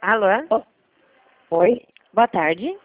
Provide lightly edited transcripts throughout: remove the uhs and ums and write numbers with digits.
Alô? Oi? Boa tarde.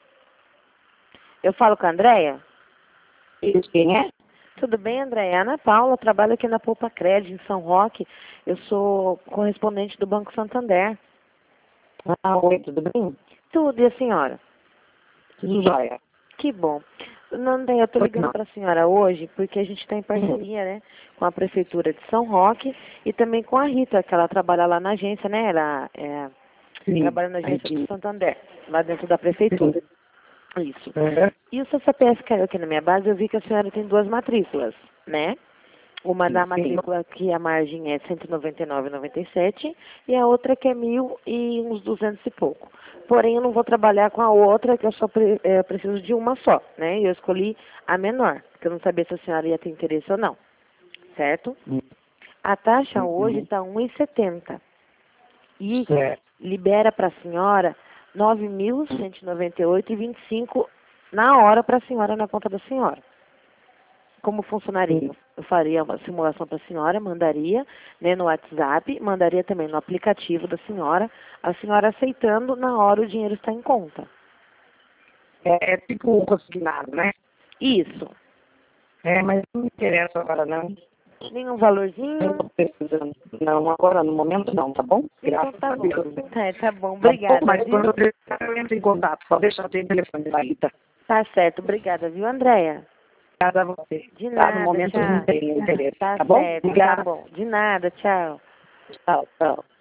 Eu falo com a Andréia? Isso, quem é? Tudo bem, Andréia? Ana Paula, trabalho aqui na Poupa Crédito, em São Roque. Eu sou correspondente do Banco Santander. Ah, oi, tudo bem? Tudo, e a senhora? Tudo jóia. Que bom. Não, Andréia, eu estou Pois ligando não. para a senhora hoje porque a gente está em parceria, né, com a Prefeitura de São Roque e também com a Rita, que ela trabalha lá na agência, né? Ela Sim. trabalha na agência do Sim. Santander, lá dentro da Prefeitura. Isso. Uhum. E o seu CPF caiu aqui na minha base, eu vi que a senhora tem duas matrículas, né? Uma da Sim. matrícula que a margem é 199,97 e a outra que é 1.000 e uns 200 e pouco. Porém, eu não vou trabalhar com a outra, que eu só preciso de uma só, né? E eu escolhi a menor, porque eu não sabia se a senhora ia ter interesse ou não, certo? A taxa hoje está 1,70 e Certo. libera para a senhora 9.198,25 na hora para a senhora na conta da senhora. Como funcionaria? Eu faria uma simulação para a senhora, mandaria, né, no WhatsApp, mandaria também no aplicativo da senhora, a senhora aceitando, na hora o dinheiro está em conta. É tipo consignado, né? Isso. É, mas não me interessa agora não. Nenhum Eu valorzinho? não tô precisando. Não, agora no momento não, tá bom? Então Graças tá a bom. Deus. Tá bom. Tá bom, Obrigada, mas viu? quando eu precisar eu entro em contato. Só deixa eu ter o telefone da Rita. Tá certo. Obrigada, viu, Andréia? Obrigada a você. De Tá? No nada, momento eu não tchau. tenho interesse. Tá Tá bom? certo, tá Obrigada. bom. De nada, tchau. Tchau, tchau.